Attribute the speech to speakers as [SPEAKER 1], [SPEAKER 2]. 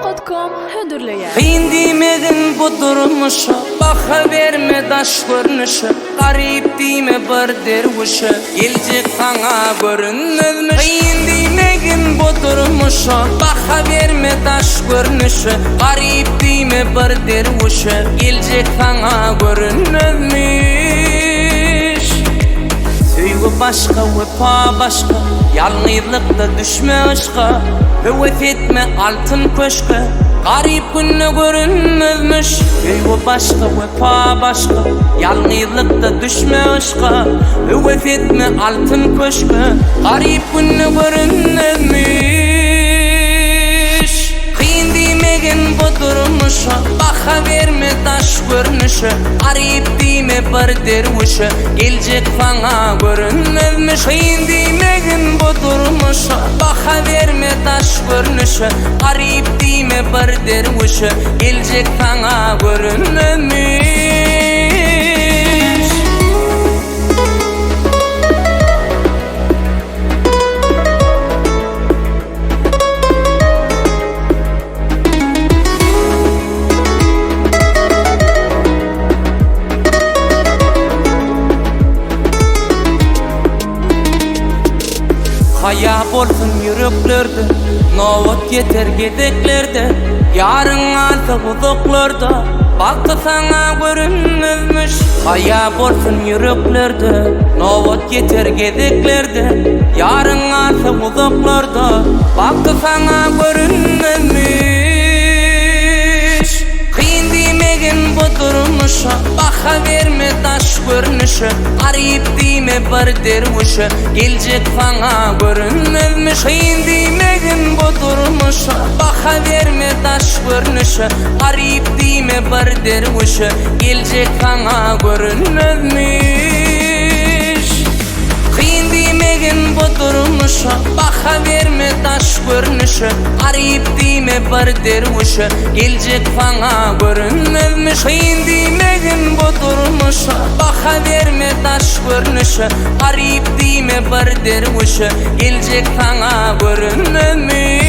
[SPEAKER 1] Arabella.com hündürleyen.
[SPEAKER 2] Kıyın demedin bu durmuşa, baka verme taş görünüşü. Garip deme bir dervişi, gelecek sana görünmezmiş. Kıyın demedin bu durmuşa, baka verme taş görünüşü. Garip deme bir dervişi, gelecek sana görünmezmiş. Söygü başka, vefa başka, yalnızlıkta düşme aşka. Hüvet etme altın köşke, garip günne görünmezmiş. Söygü başka, vefa başka, yalnızlıkta düşme aşka. Hüvet etme altın köşke, garip günne görünmezmiş. Kıyın demegin bu durmuşa, baka verme taş görünüşü. Garip deme bir dervişi, gelecek sana görünmezmiş. Kıyın demegin bu durmuşa, baka verme taş görünüşü. Garip deme bir dervişi, gelecek sana görünmezmiş. Haya bolsun yüreklerde, novat yeter gedeklerde. Yarın alsa uzaklarda, baktı sana görünmezmiş. Haya bolsun yüreklerde, novat yeter gedeklerde. Yarın alsa uzaklarda, baktı sana görünmezmiş. Kıyın demegin bu durmuşa, baka verme taş görünüşü. Garip deme bir dervişi, gelecek sana görünmezmiş. Kıyın demegin bu durmuşa, baka verme taş görünüşü. Garip deme bir dervişi, gelecek sana görünmezmiş. Kıyın demegin bu durmuşa, baka verme taş görünüşü. Garip deme bir dervişi, gelecek sana görünmezmiş. Kıyın demegin bu durmuşa, baka verme taş görünüşü. Garip deme bir dervişi, gelecek sana görünmezmiş.